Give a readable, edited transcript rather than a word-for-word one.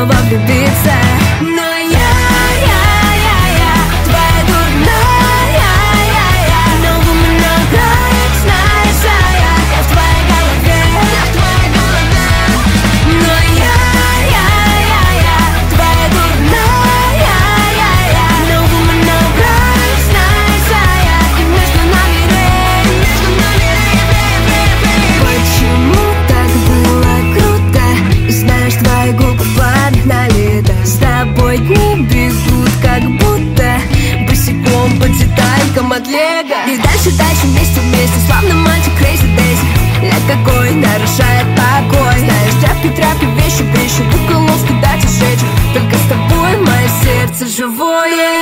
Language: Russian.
снова влюбиться. Но я твоя дурная, но у меня грешная шая. Я в твоей голове, Но я твоя дурная, но у меня грешная шая. И между нами Почему так было круто? И знаешь, твои губы погнали, да. С тобой дни бегут, как будто босиком по деталькам от лего. И дальше вместе, славно мальчик Crazy Daisy. Я какой нарушает покой. Знаешь, тряпки, вещи, в уголовке дать и сжечь. Только с тобой мое сердце живое.